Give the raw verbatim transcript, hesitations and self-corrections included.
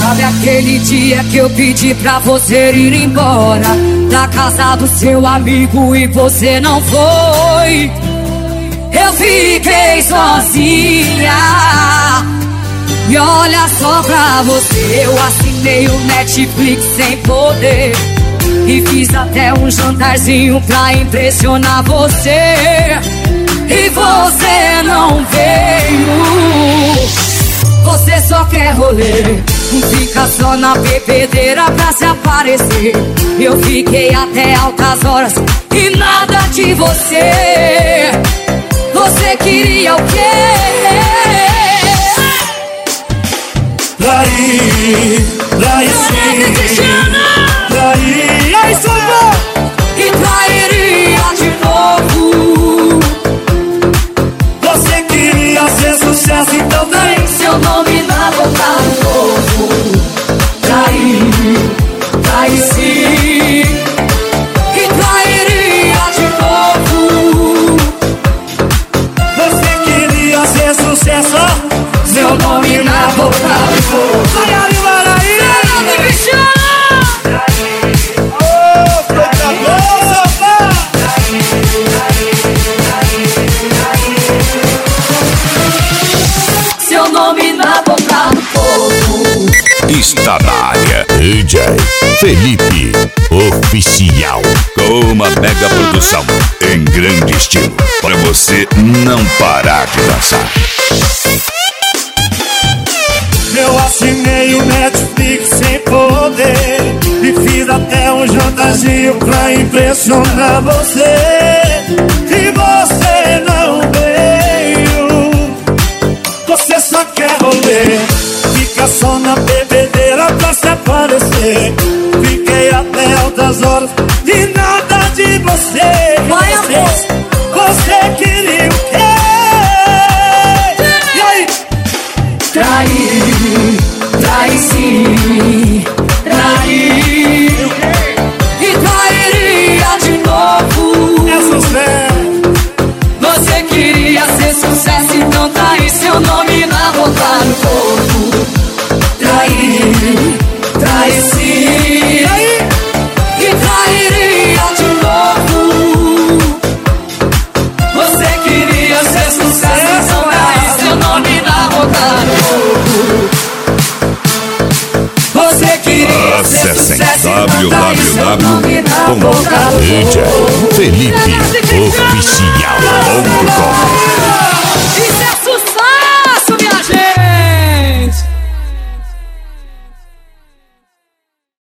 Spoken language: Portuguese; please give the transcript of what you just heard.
Sabe aquele dia que eu pedi pra você ir embora da casa do seu amigo e você não foi? Eu fiquei sozinha. E olha só pra você, eu assinei o Netflix sem poder e fiz até um jantarzinho pra impressionar você. E você não veio. Você só quer rolê, fica só na bebedeira pra se aparecer. Eu fiquei até altas horas e nada de você. Você queria o quê? Trair, trair sim, trair, ai samba! E trairia de novo. Você queria ser sucesso, então vem seu nome na boca do povo. Trair, trair sim. E trairia de novo. Você queria ser sucesso, seu nome na boca do povo. vai ali, vai aí! Fernando Cristiano! Ô, coisa boa, samba! Seu nome na boca do povo. Está na área D J Felipe Oficial, com uma mega produção em grande estilo para você não parar de dançar. Eu assinei o Netflix sem poder e fiz até um jantarzinho pra impressionar você. E você não veio. Você só quer rolê, fica só na bebedeira pra se aparecer. Fiquei até altas horas e nada de você. Vai, amor. Você queria o quê? E aí? Trair, trair sim, trair. E trairia de novo. É sucesso. Você queria ser sucesso, então tá aí seu nome na boca do povo. Trair, trair sim. E trairia de novo. Você queria ser sucesso, então tá aí seu nome na boca do povo. Você queria ser Acessem sucesso, então tá aí seu nome na boca do w w w ponto d j povo. Felipe Oficial.